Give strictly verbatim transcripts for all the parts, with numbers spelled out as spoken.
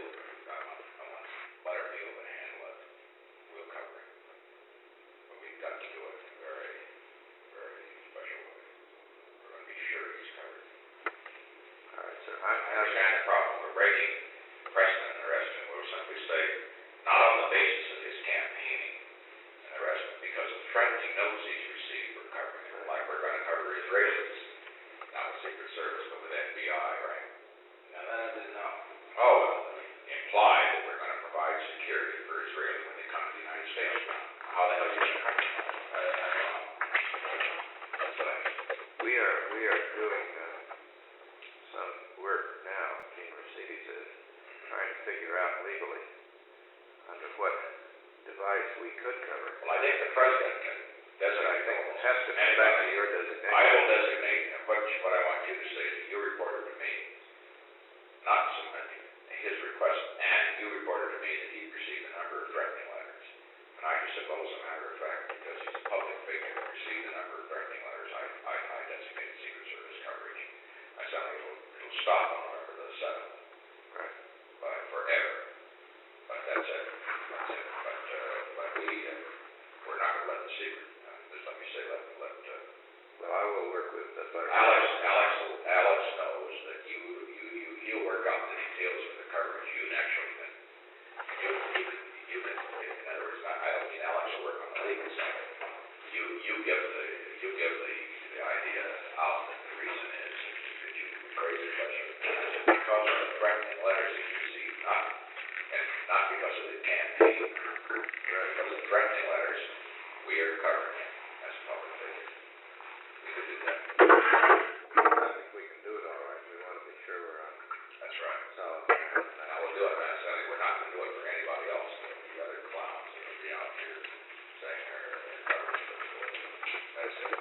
I want, I want to let her be able to handle it. We'll cover it. But we've got to do it in a very, very special way. We're going to be sure he's covered. All right, sir. I understand the problem. We're breaking precedent and the rest, and we'll simply say, not on the basis of his campaigning and the rest, but because the threat he knows he's received, we're covering it. Like we're going to cover Israelis, not with Secret Service, but with F B I, right? Now that I didn't know. Oh, well, implied that we're going to provide security for Israelis when they come to the United States. How the hell are you going to cover it? I, I don't know. That's what I mean. We are, we are doing uh, some work now, Gene Mercedes is, trying to figure out legally under what device we could cover. Well, I think the president can designate It almost has to come back to your designation. I will designate, and what, what I want you to say is that you reported to me, not submitting his request, and you reported to me that he received a number of threatening letters. And I just suppose, as a matter of fact, because he's a public figure and received a number of threatening letters, I, I, I designated Secret Service coverage. I said it'll, it'll stop on November the seventh. Right. But forever. But that's it. That's it. But, uh, but we, uh, we're not going to let the secret, uh, just let me say, let, let, uh, Well, I will work with the Butterfly. Alex, Alex, Alex knows that you, you, you, he'll work out the details of the coverage. You naturally can, you, you can, you can, in other words, I, I don't mean Alex will work on the legal side. You, you give the, you give the, the idea out that the reason is that you raise the question because of the threatening letters he's received, not, and not because of the campaign, because of the threatening letters, we are covering him as a public figure. We could do that. I think we can do it all right. We want to be sure we're on That's right. solid. Now we'll do it, man. So we're not going to do it for anybody else. The other clowns that will be out here saying they're covered. That's it.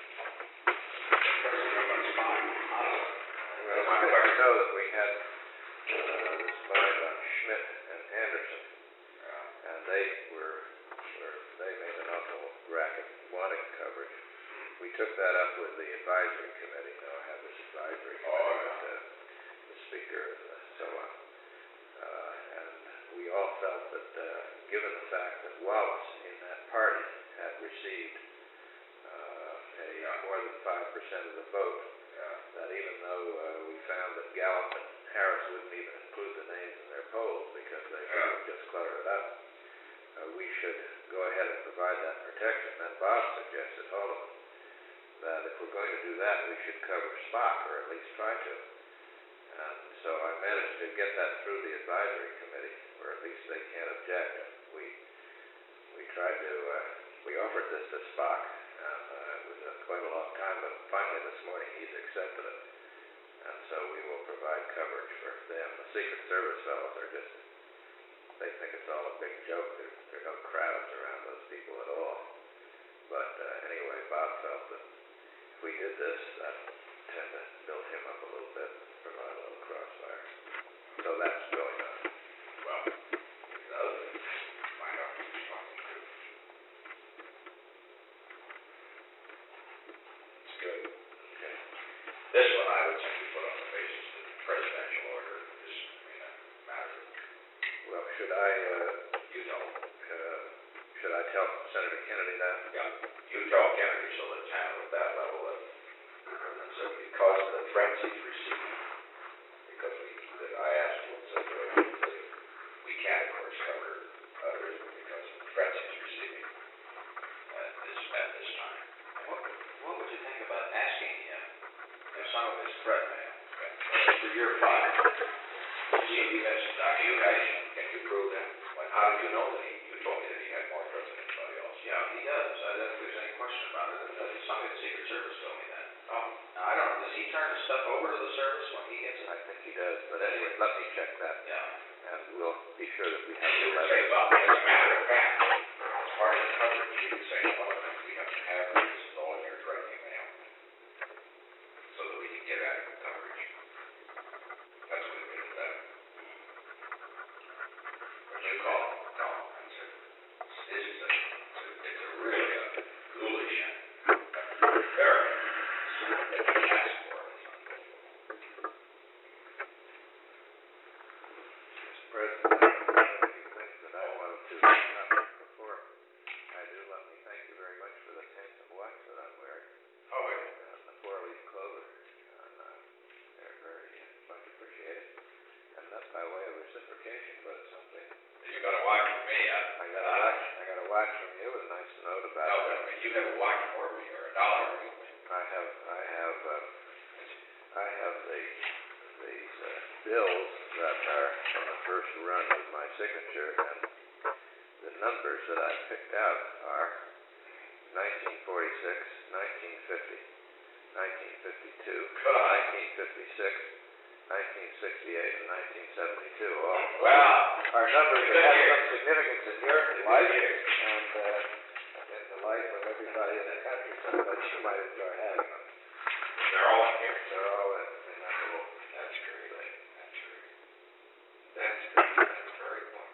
Everybody's fine. Well, I think know that we had uh, this fight on Schmidt and Anderson, Yeah. and they were, were they made an awful racket wanting coverage. We took that up with the advisory committee. You know, I have this advisory committee Oh, yeah. with the, the speaker and the, so on. Uh, and we all felt that, uh, given the fact that Wallace in that party had received uh, a Yeah. more than five percent of the vote, Yeah. that even though uh, we found that Gallup and Harris wouldn't even include the names in their polls because they Yeah. would just clutter it up, uh, we should go ahead and provide that protection. Then Bob suggested, hold on, that if we're going to do that, we should cover Spock, or at least try to. And so I managed to get that through the advisory committee, or at least they can't object. We we tried to, uh, we offered this to Spock, and uh, it was uh, quite a long time, but finally this morning he's accepted it. And so we will provide coverage for them. The Secret Service fellows are just, they think it's all a big joke. There, there are no crowds around those people at all. But uh, anyway, Bob felt that if we did this, that would tend to build him up a little bit, provide a little crossfire. So that's going on. Well, the other thing is find out who's talking to. It's good. Okay. This one I would simply put on the basis that the presidential order is, I mean, a matter of, Well, should I, uh, you know, uh, should I tell Senator Kennedy that? yeah, you tell Kennedy so that it's handled at that level that, and so because of the threats he's received, because we, that I asked you in such a way that we can't, of course, cover others because of the threats he's receiving at this, at this time. What, what would you think about asking him if some of his threat mail For your file, you, you guys, uh, you guys, can you prove that? Like, how did you know that he, you told me that he had more threats than anybody else? Yeah, he does. I don't think there's any question about it. And somebody at the Secret Service told me that. Oh, Now, I don't know, does he turn the stuff over to the service when he communication, but it's something You got a watch from me, I, I got a watch, I got a watch from you with a nice note about no, that. but you have a watch for me, or a dollar from me. I have, I have, uh, I have the, these, uh, bills that are from the first run with my signature, and the numbers that I picked out are nineteen forty-six, nineteen fifty, nineteen fifty-two, nineteen fifty-six, nineteen sixty-eight, and nineteen seventy-two. All Well, are numbers that have some significance in your Good life years. and uh, in the life of everybody in the country, so that you might enjoy having them. they're all in here. They're all in, in that little That's great, that's great. That's, that's very important.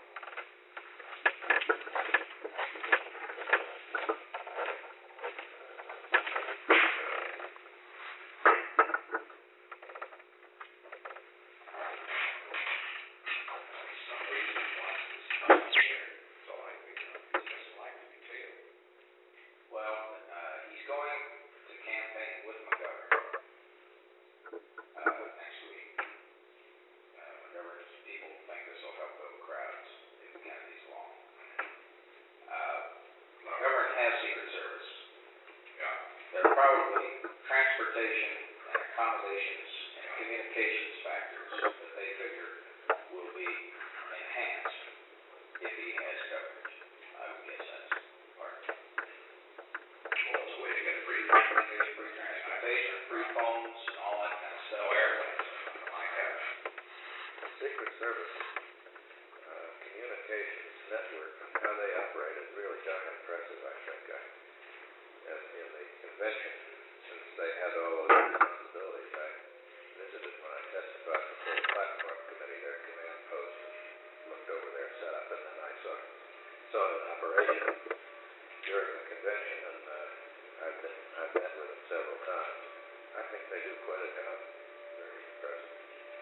Some reason he wants this stuff here, so I think he doesn't like me too. Well, uh, he's going to campaign with McGovern, uh, next week. Uh, McGovern's people think this will help build crowds if Kennedy's long. Uh, McGovern has Secret Service. Yeah. There are probably transportation and accommodations and communications factors that they figure will be enhanced if he has coverage. I would guess that's part of it. Well, it's a way to get free communication, Free transportation, free phones, and all that kind of no stuff. airplanes, something like that. Secret Service uh, communications network and how they operate is really darn impressive, I think. I, in, in the convention, since they had all those responsibilities, I visited when I testified before the platform committee, their command post, and looked over their setup, and then I saw, saw it in operation during the convention, and uh, I've been, I've met with them several times. I think they do quite a job. Very impressive.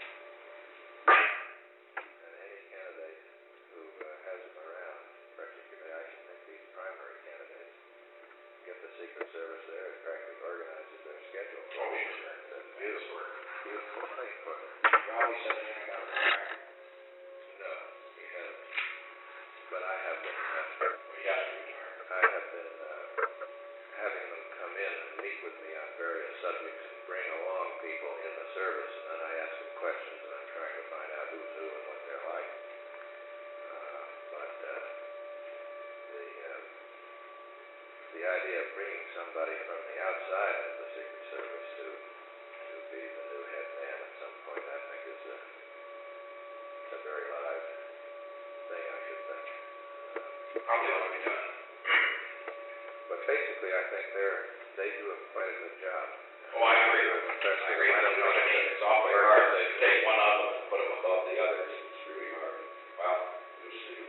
And any candidate who uh, has them around, particularly I should think these primary candidates, get the Secret Service there, it practically organizes their schedule. Oh, sure. That's Beautiful. beautiful thing for them. Raleigh said he ain't got to retire. No, we haven't. But I have been, uh, We have to retire. I have been uh, having them come in and meet with me on various subjects and bring along people in the service, and then I ask them questions, and I'm trying to find out who's who and what they're like. Uh, but uh, the uh, the idea of bringing somebody from the outside of the Secret Service to to be the new head man at some point, I think is a it's a very live thing, I should think. Uh, Probably ought to be done. But basically, I think they're, they do a quite a good job. Oh, I agree with you. I agree with you. I mean, it's awfully hard to take one of them and put them above the others. It's really hard. Well, we'll see.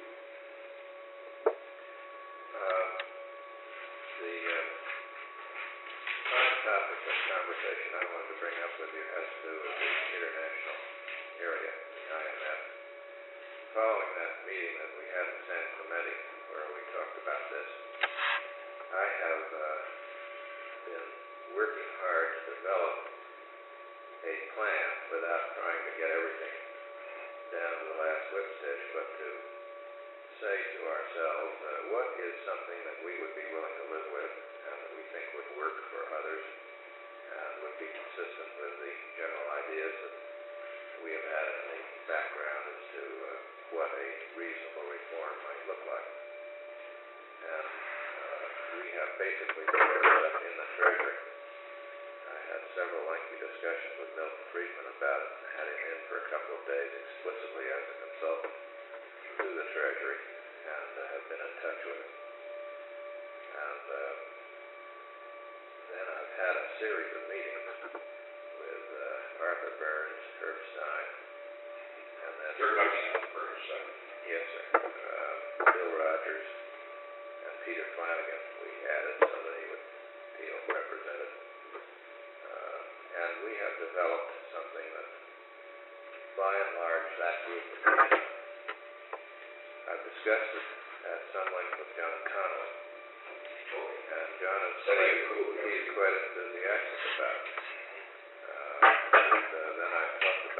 Um, the uh, prime topic of conversation I wanted to bring up with you has to do with the international area, the I M F. Following that meeting that we had in San Clemente, where we talked about this, I have uh, been working hard to develop a plan without trying to get everything down to the last whip stitch, but to say to ourselves, uh, what is something that we would be willing to live with and that we think would work for others and would be consistent with the general ideas that we have had in the background as to uh, what a reasonable reform might look like. And uh, we have basically prepared that in the Treasury. I had several lengthy discussions with Milton Friedman about it, had him in for a couple of days explicitly as a consultant to the Treasury, and uh, have been in touch with him. And uh, then I've had a series of meetings with uh, Arthur Burns, Herb Stein, and then You're coming in first, so. yes, sir, uh, Bill Rogers and Peter Flanagan. We added so that he would feel represented. Uh, and we have developed something that, by and large, that group of people. I've discussed it at some length with John Connolly. And John is So quite, you cool, he's quite enthusiastic about it. Uh, and uh, then I've talked about it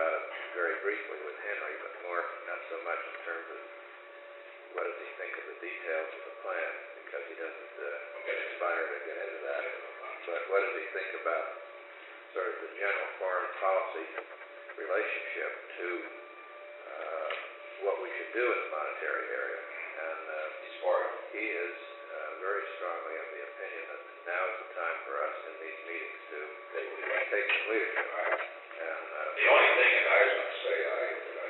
very briefly with Henry, but more, not so much in terms of what does he think of the details of the plan, because he doesn't uh, aspire to get into that. But what does he think about sort of the general foreign policy relationship to uh, what we should do in the monetary area? And uh, He's for it. he is uh, very strongly of the opinion that now is the time for us in these meetings to Take leadership. take some leadership. All right. And uh, The only thing that I was going to say, I, I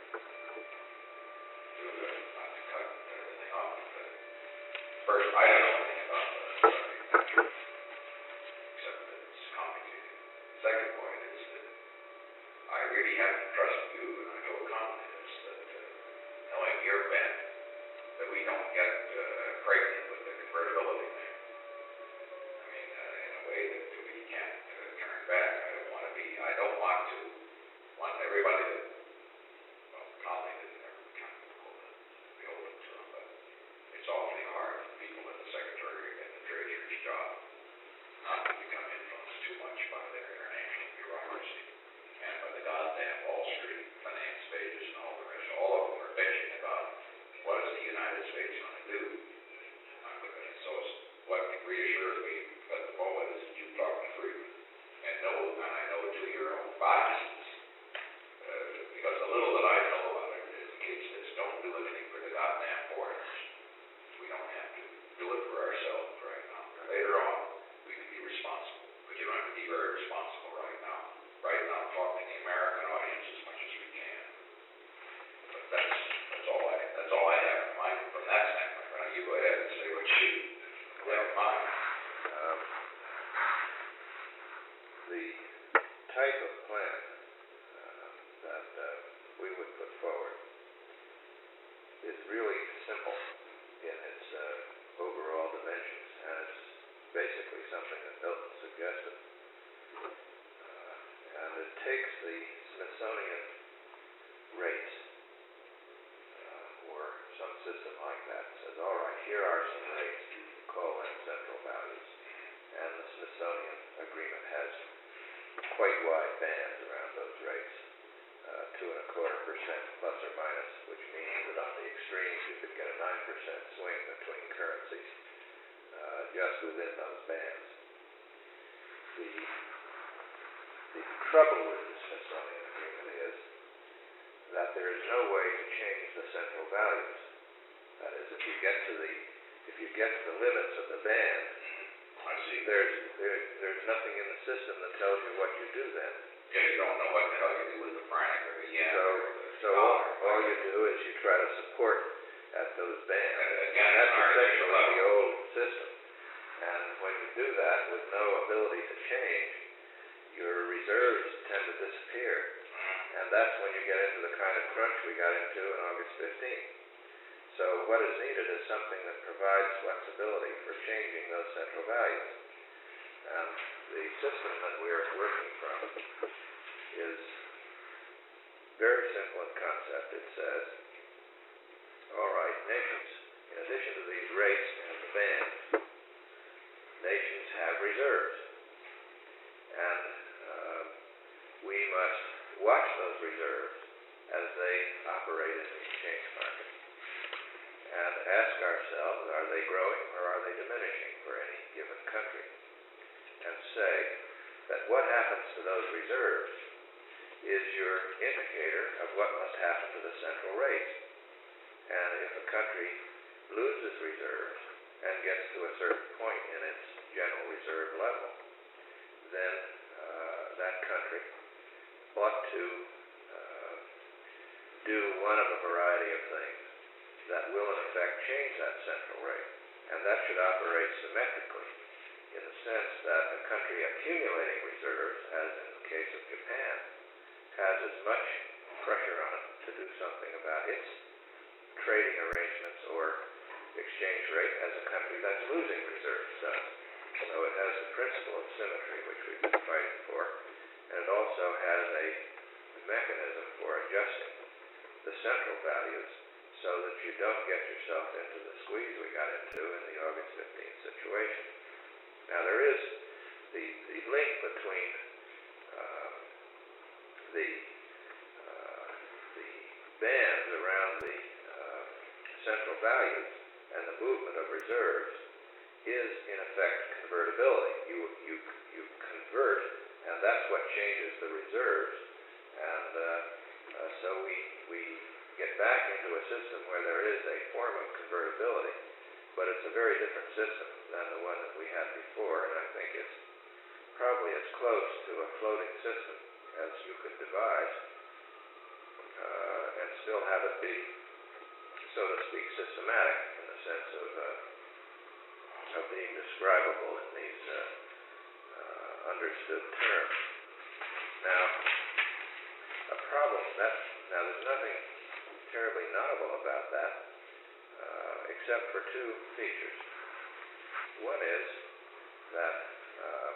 do the, not to cut everything off, but first, I don't know anything about the subject, except that it's complicated. Second point is that I really have to trust you, and I told Conley this, that uh, knowing your bent, that we don't get uh, pregnant with the convertibility thing. I mean, uh, in a way that we can't uh, turn back. I don't want to be, I don't want to, want everybody that, well, Conley didn't ever kind of hold it, be open to them, but it's awfully hard for people in the secretary and the treasurer's job not to become influenced too much by their international bureaucracy and by the goddamn Wall Street finance pages and all the rest. All of them are bitching about what is the United States going to do. Uh, so it's, what reassures me at the moment is that you talk to Friedman and know, and I know to your own biases, uh, because the little that I know about it indicates this: don't do anything for the goddamn foreigners. We don't have to do it for ourselves right now. Later on, we can be responsible, but you don't have to be very responsible right now. Right now, talk to the American audience as much as we can. But that's that's all I that's all I have in mind from that standpoint. Now you go ahead and say what you have in mind. Um, the type of plan uh, that uh, we would put forward is really simple in its uh, overall dimensions, and it's basically something that Milton suggested. Uh, and it takes the Smithsonian rates uh, or some system like that and says, all right, here are some rates, you can call them central values. And the Smithsonian agreement has quite wide bands around those rates, uh, two and a quarter percent plus or minus, which means that on the extremes you could get a nine percent swing between currencies uh, just within those bands. The, the trouble with the Smithsonian agreement is that there is no way to change the central values. That is, if you get to the if you get to the limits of the band, I see. there's there, there's nothing in the system that tells you what you do then. Yeah, you don't know what the hell you do with the franc or the yen So or the so dollar. all you do is you try to support at those bands. And again, That's it's an artificial essentially the level. old system. And when you do that with no ability to change, your reserves tend to disappear. And that's when you get into the kind of crunch we got into on August fifteenth. So what is needed is something that provides flexibility for changing those central values. And the system that we are working from is very simple in concept. It says, all right, nations, in addition to these rates and the bands, nations have reserves. And uh, we must watch those reserves as they operate in the exchange market and ask ourselves, are they growing or are they diminishing for any given country? And say that what happens to those reserves is your indicator of what must happen to the central rate. And if a country loses reserves and gets to a certain point in its general reserve level, then uh, that country ought to uh, do one of a variety of things that will in effect change that central rate. And that should operate symmetrically in the sense that a country accumulating reserves, as in the case of Japan, has as much pressure on it to do something about its trading arrangements or exchange rate as a country that's losing reserves does. So it has the principle of symmetry, which we've been fighting for, and it also has a mechanism for adjusting the central values so that you don't get yourself into the squeeze we got into in the August fifteenth situation. Now there is the, the link between uh, the uh, bands around the uh, central values and the movement of reserves is, in effect, convertibility. You, you, you convert, and that's what changes the reserves. And uh, uh, so we, we get back into a system where there is a form of convertibility, but it's a very different system than the one that we had before, and I think it's probably as close to a floating system as you could devise, uh, and still have it be, so to speak, systematic in the sense of, uh, of being describable in these uh, uh, understood terms. Now, a problem, that, now there's nothing terribly novel about that, uh, except for two features. One is that uh,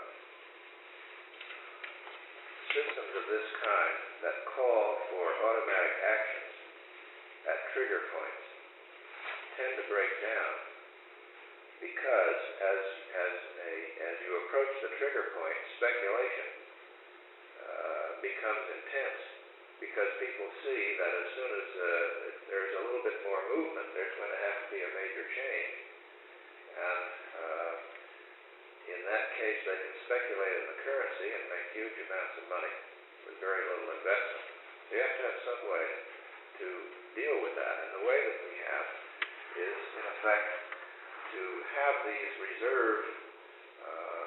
systems of this kind that call for automatic actions at trigger points tend to break down because as, as, a, as you approach the trigger point, speculation uh, becomes intense because people see that as soon as uh, there's a little bit more movement, there's going to have to be a major change. And uh, in that case, they can speculate in the currency and make huge amounts of money with very little investment. So you have to have some way to deal with that. And the way that we have is, in effect, to have these reserved uh,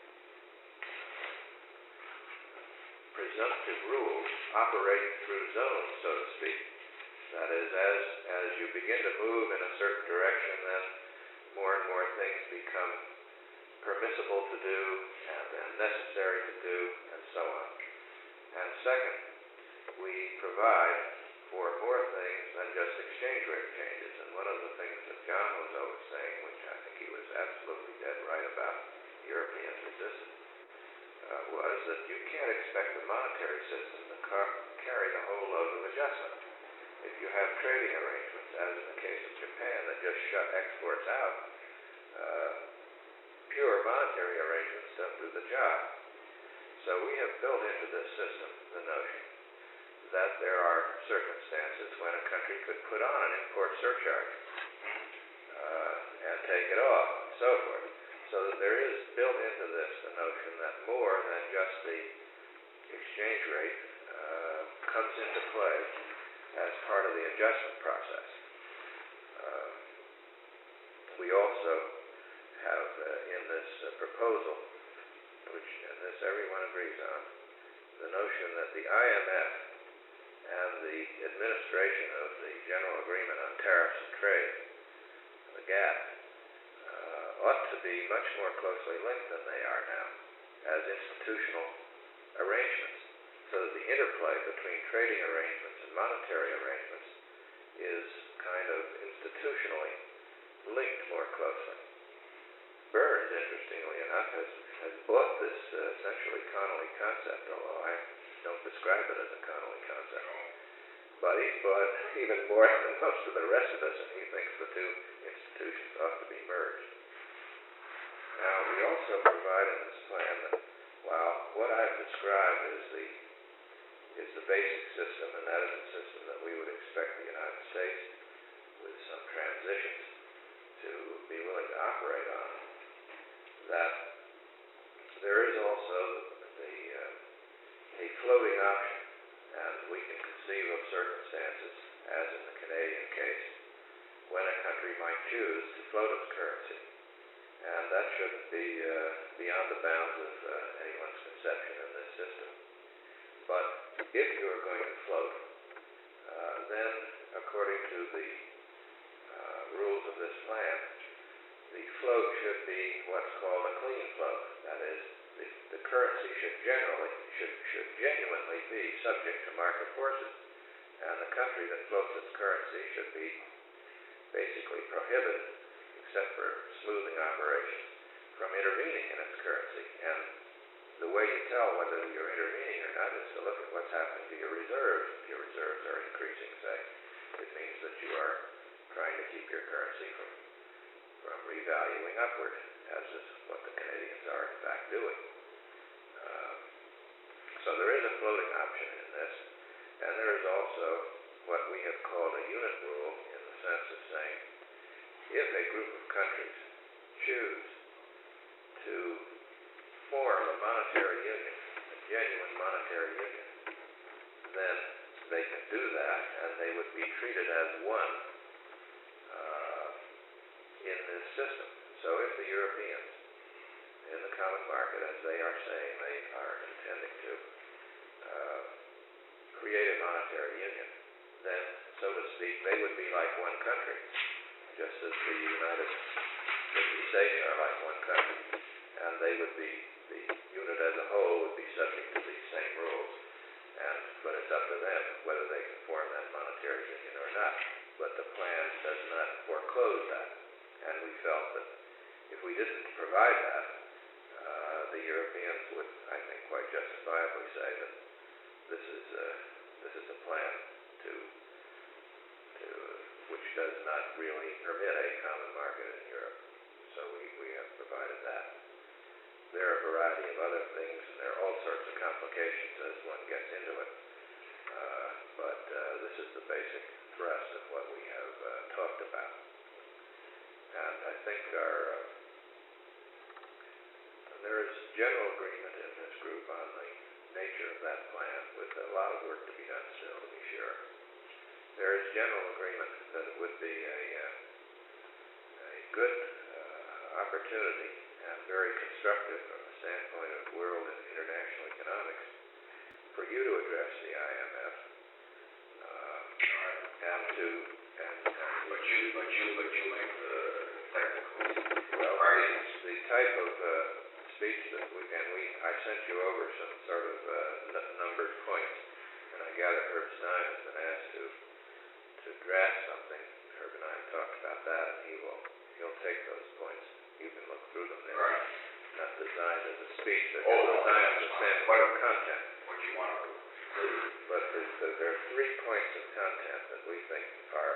presumptive rules operate through zones, so to speak. That is, as, as you begin to move in a certain direction, then more and more things become permissible to do and then necessary to do, and so on. And second, we provide for more things than just exchange rate changes. And one of the things that John was always saying, which I think he was absolutely dead right about, European resistance, uh, was that you can't expect the monetary system to car- carry the whole load of adjustment. If you have trading arrangements, as in the case of Japan, that just shut exports out, uh, pure monetary arrangements don't do the job. So we have built into this system the notion that there are circumstances when a country could put on an import surcharge uh, and take it off, and so forth. So that there is built into this the notion that more than just the exchange rate uh, comes into play as part of the adjustment process. Uh, we also have uh, in this uh, proposal, which and this everyone agrees on, the notion that the I M F and the administration of the General Agreement on Tariffs and Trade, the GATT, uh, ought to be much more closely linked than they are now as institutional arrangements, so that the interplay between trading arrangements and monetary arrangements is kind of institutionally linked more closely. Burns, interestingly enough, has, has bought this uh, essentially Connolly concept, although I don't describe it as a Connolly concept. But he's bought even more than most of the rest of us, and he thinks the two institutions ought to be merged. Now, we also provide in this plan that while what I've described is the, is the basic system, and that is the system that we would expect the United States, with some transitions, to be willing to operate on, that there is also the, uh, a floating option, and we can conceive of circumstances, as in the Canadian case, when a country might choose to float its currency. And that shouldn't be uh, beyond the bounds of uh, anyone's conception in this system. But if you are going to float, uh, then according to the uh, rules of this plan, the float should be what's called a clean float. That is, the, the currency should generally, should, should genuinely be subject to market forces. And the country that floats its currency should be basically prohibited, except for smoothing operations, from intervening in its currency. And the way you tell whether you're intervening or not is to look at what's happening to your reserves. If your reserves are increasing, say, it means that you are trying to keep your currency from, from revaluing upward, as is what the Canadians are in fact doing. Um, so there is a floating option in this, and there is also what we have called a unit rule, in the sense of saying, if a group of countries choose to form a monetary union, a genuine monetary union, then they can do that, and they would be treated as one uh, in this system. So if the Europeans in the common market, as they are saying they are intending to uh, create a monetary union, then, so to speak, they would be like one country, just as the United fifty states are like one country, and they would be, the unit as a whole would be subject to these same rules. And, but it's up to them whether they can form that monetary union or not. But the plan does not foreclose that. And we felt that if we didn't provide that, uh, the Europeans would, I think, quite justifiably say that this is a, this is a plan to, to which does not really permit a common market in Europe. So we, we have provided that. There are a variety of other things, and there are all sorts of complications as one gets into it. Uh, but uh, this is the basic thrust of what we have uh, talked about. And I think our, uh, there is general agreement in this group on the nature of that plan, with a lot of work to be done still, to be sure. There is general agreement that it would be a, uh, a good uh, opportunity and very constructive from the standpoint of world and international economics for you to address the I M F uh, and to and, and But you, but you, but you make the technical well, arguments. the type of uh, speech that we and we I sent you over some sort of uh, n- numbered points, and I gather Herb Stein has been asked to to draft something. Herb and I have talked about that, and he will he'll take those points. You can look through them. They're Right. not designed as a speech. They're Oh, designed yeah, as a that's standpoint of content. What you want to do. But the, the, there are three points of content that we think are,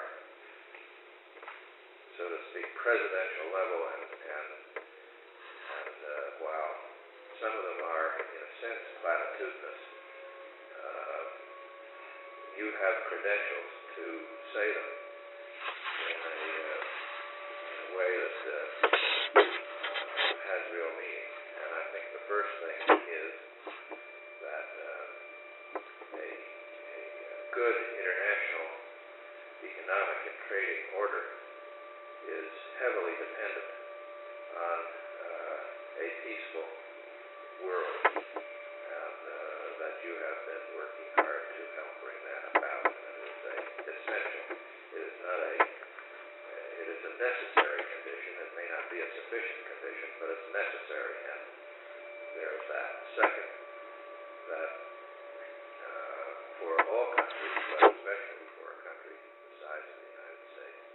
so to speak, presidential level, and and, and uh, while some of them are, in a sense, platitudinous, uh, you have credentials to say them in a, uh, in a way that uh, has real meaning. And I think the first thing is that uh, a, a good international economic and trading order is heavily dependent on uh, a peaceful world, and uh, that you have been working hard to help bring that about. And it is a essential. It is not a. It is a necessary condition. It may not be a sufficient condition, but it's necessary, and there's that. Second, that uh, for all countries, but especially for a country the size of the United States,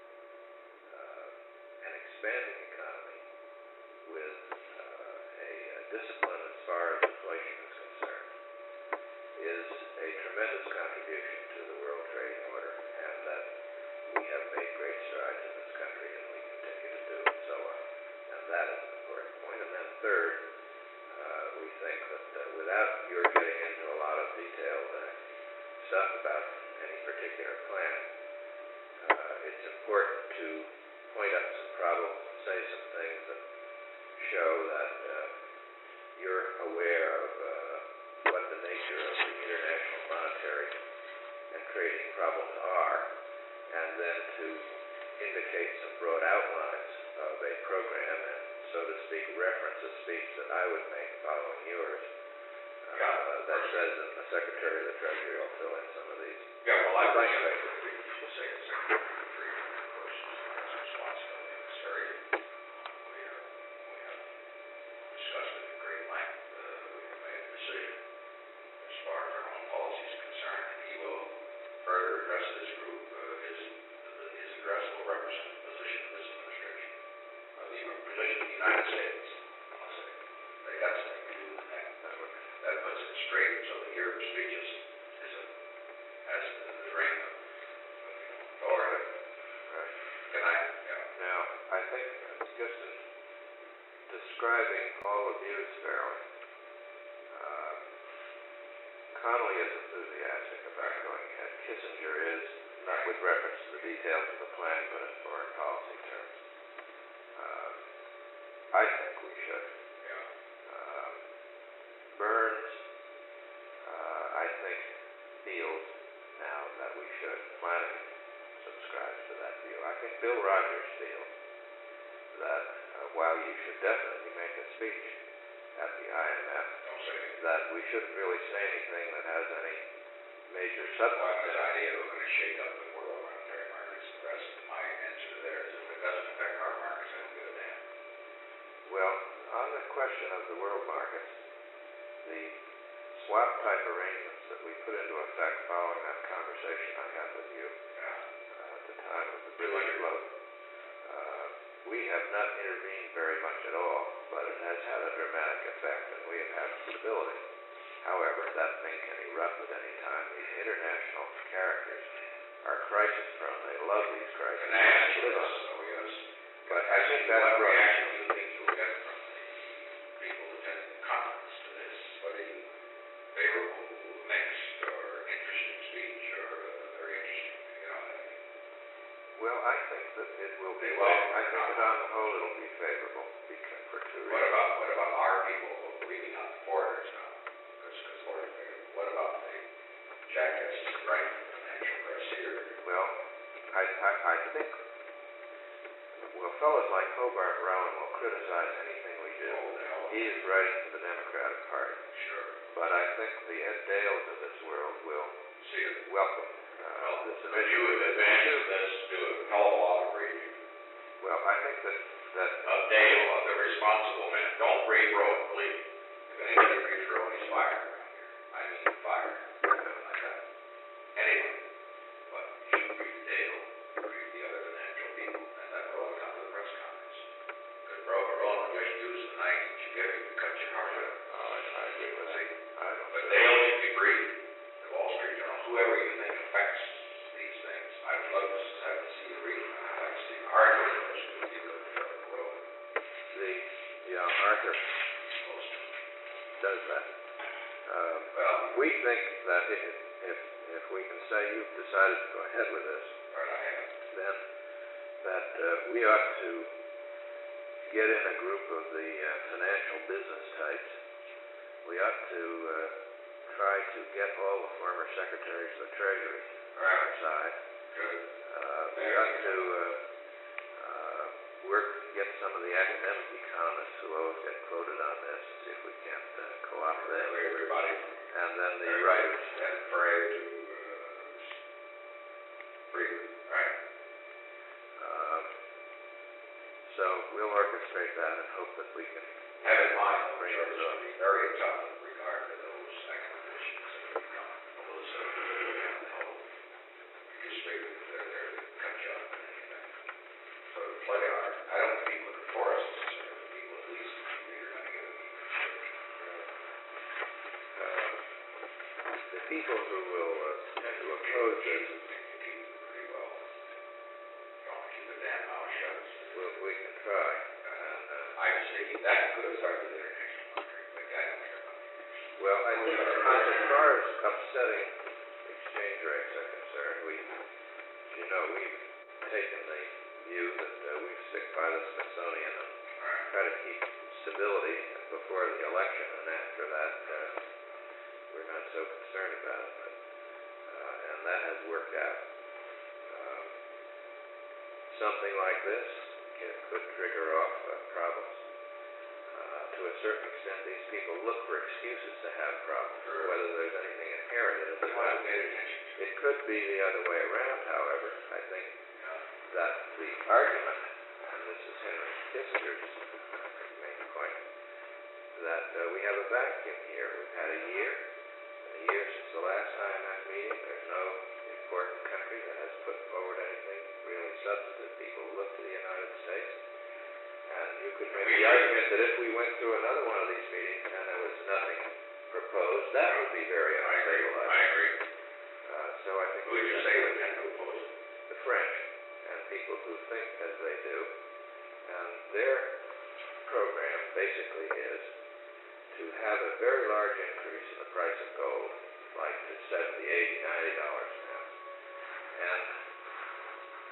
uh, an expanding economy with uh, a, a discipline as far as inflation is concerned is a tremendous contribution to the world trading order, and that we have made great strides in this country, and we continue to do, and so on. And that is an important point. And then third, uh, we think that uh, without your getting into a lot of detailed uh, stuff about any particular plan, uh, it's important to point out some problems and say some things that show that uh, you're aware of uh, what the nature of the international monetary and trading problems are, and then to indicate some broad outlines of a program and, so to speak, reference a speech that I would make following yours uh, Yeah. that says that the Secretary of the Treasury will fill in some of these. Yeah, well, I Like think that. that the Secretary of the Treasury, of course, has responsibility in this area. We, uh, we have discussed it at great length. Uh, we have made a decision as far as our own policy is concerned, and he will further address this group. Uh, his, his address will represent the position of this administration, uh, the position of the United States. I'll say. They got something to do with that. That puts it straight, so that your speech is, is a, has the, the ring of, of you know, authority. Right. Can I? Yeah. Now, I think uh, just in describing all the views fairly, uh, Connolly is enthusiastic about going ahead. Kissinger is. not with reference to the details of the plan, but in foreign policy terms. Uh, I think we should. Yeah. Uh, Burns, uh, I think, feels now that we should. Flanagan subscribes to that view. I think Bill Rogers feels that uh, while you should definitely make a speech at the I M F, Don't say anything. that we shouldn't really say anything that has any major Well, substance this in it. idea we're gonna shake up the world monetary markets and the rest, my answer to there is if it doesn't affect our markets, I don't give a damn. Well, on the question of the world markets, the swap type arrangements that we put into effect following that conversation I had with you Yeah. uh, at the time of the British float, uh, we have not intervened very much at all, but it has had a dramatic effect, and we have had stability. However, that thing can erupt at any time. These international characters are crisis prone. They love these crises. And that's with us, though, yes. But I think that's What right. reaction do you think you'll get from the people attending the conference to this? Whether you favorable, mixed, or interesting speech, or uh, very interesting, you know what I mean? Well, I think that it will be, They will. I think that on the whole it'll be favorable because for two What reasons. about, what about our people leaving out the foreigners now? Because, because what about the jackasses that write the financial press here? Well, I, I, I think, well, fellows like Hobart Rowan will criticize anything we do. Oh, no. He is writing for the Democratic Party. Sure. But I think the Ed Dales of this world will See it. welcome uh, Well, this but you initiative. would advance this to a hell of a lot of reading. Well, I think that, that A Dale, of the responsible man. Don't read Rowan, believe me. If anybody reads Rowan, he's fired around here. I mean, fired. Nothing like that. Anyway, but you should read Dale, read the other financial people, and that will come to the press conference. Because Rowan, Rowan would just use the knife that you give him to cut your heart out. oh, I, I agree with that. I don't But see- Dale should be briefed. The Wall Street Journal, whoever you think affects these things, I would love to have to see the reading. I'd like to see the argument with you could well, the, yeah, Arthur most of does that. Um, well, we think that if, if, if we can say you've decided to go ahead with this, right I have. then that uh, we ought to get in a group of the uh, financial business types. We ought to uh, try to get all the former secretaries of the Treasury on our side. Good. Uh, we ought to uh, uh, work, get some of the academic economists who always get quoted on this, see if we can't uh, co-opt them. Everybody from And then the everybody writers. from Ed Frey to uh, Friedman, right? Um, so we'll orchestrate that and hope that we can. Have in mind, though, Bring George, it to up. be very tough in regard to those acquisitions that have become those that have no. You just figure that they're there to cut you off and anything. So to play hard, I don't think people are for us necessarily, but people at least think you're gonna get a Uh, the people who will uh, who oppose this, keep it pretty well. You don't keep the damn mouth shut. will, we can try. And uh, I was thinking that could have started the international market, but I don't care about it. well, I think as far as upsetting exchange rates are concerned, we, you know, we've taken the view that uh, we stick by the Smithsonian and try to keep stability before the election, and after that, uh, we're not so concerned about it. But, uh, and that has worked out. Um, something like this can, could trigger off uh, problems. Uh, to a certain extent, these people look for excuses to have problems, Sure. whether there's anything inherent in it. That's why I paid attention to. It could be the other way around, however. I think Yeah. that the argument, and this is Henry Kissinger's main point, that uh, we have a vacuum here. We've had a year, a year since the last I M F meeting. There's no important country that has put forward anything really substantive. People look to the United States. And you could make the argument that if we went through another one of these meetings and there was nothing proposed, that would be very I agree, unstabilized. I agree. Uh, so I think Who would we you should say would tend to oppose it? the French and people who think as they do. And their program basically is to have a very large increase in the price of gold, like to seventy, eighty, ninety dollars an ounce. And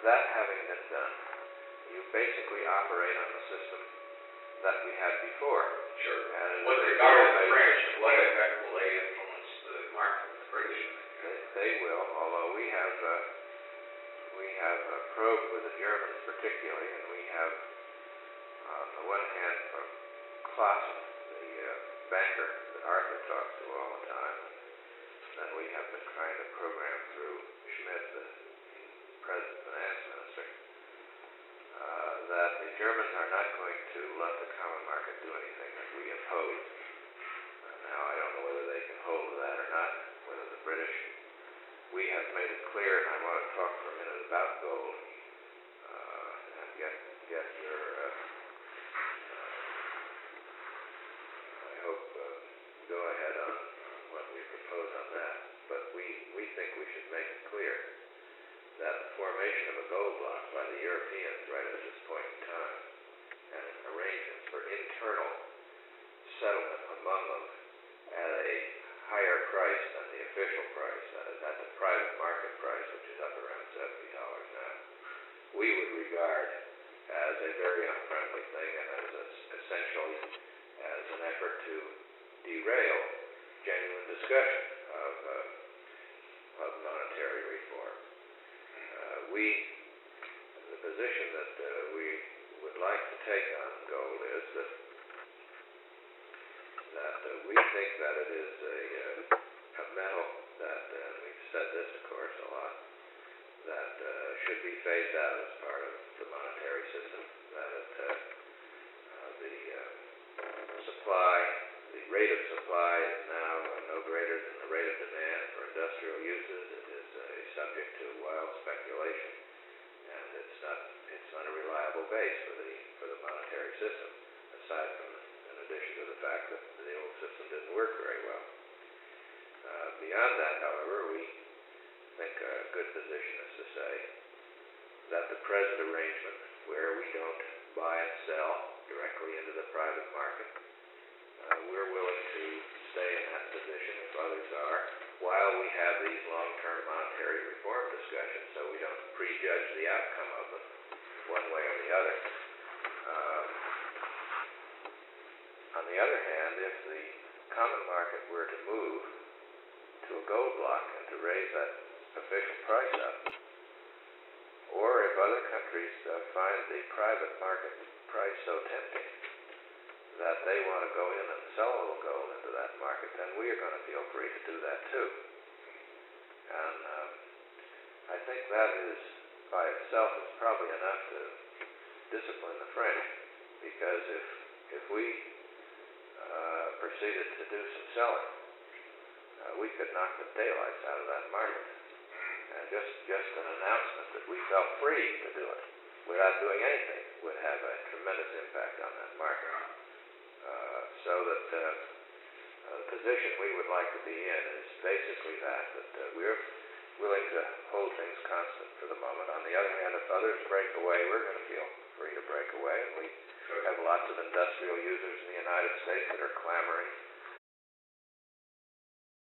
that having been done, you basically operate on the system that we had before. Sure. And With it- regard to the they- French, to what effect will they influence the market with the British? They, they will, although we have, uh, we have uh, probed with the Germans particularly, and we have, on the one hand, from Clausen, the uh, banker that Arthur talks to all the time, and then we have been trying to program through Schmidt, the present finance minister, uh, that the Germans are not going to let the common market do anything that we impose. Uh, now, I don't know whether they can hold to that or not, whether the British, we have made it clear, and I want to talk for a minute about gold, uh, and get, get your, uh, uh, I hope, uh, go ahead on what we propose on that. But we, we think we should make it clear that the formation of a gold block by the Europeans right at this point in time, and arrangements for internal settlement among them at a higher price than the official price, that is at the private market price, which is up around seventy dollars now, we would regard as a very unfriendly thing and as a, essentially as an effort to derail genuine discussion of, uh, of monetary reform. Uh, we, the position that uh, we would like to take on gold is that that uh, we think that it is a, uh, a metal that, uh, we've said this of course a lot, that uh, should be phased out as part of the monetary system, that it, uh, uh, the uh, supply, the rate of supply is now uh, no greater than the rate of demand for industrial uses. It is a subject to wild speculation, and it's not, it's not a reliable base for the, for the monetary system, aside from, in addition to the fact that the old system didn't work very well. Uh, beyond that, however, we think a good position is to say that the present arrangement, where we don't buy and sell directly into the private market, uh, we're willing to stay in that position if others are, while we have these long-term monetary reform discussions, so we don't prejudge the outcome of them one way or the other. Um, on the other hand, if the common market were to move to a gold block and to raise that official price up, or if other countries uh, find the private market price so tempting that they want to go in and sell a little gold into that market, then we are going to feel free to do that too. And um, I think that is, by itself, is probably enough to discipline the French, because if if we uh, proceeded to do some selling, uh, we could knock the daylights out of that market. And just, just an announcement that we felt free to do it without doing anything would have a tremendous impact on that market. Uh, so that uh, uh, the position we would like to be in is basically that, that uh, we're willing to hold things constant for the moment. On the other hand, if others break away, we're going to feel free to break away. And we have lots of industrial users in the United States that are clamoring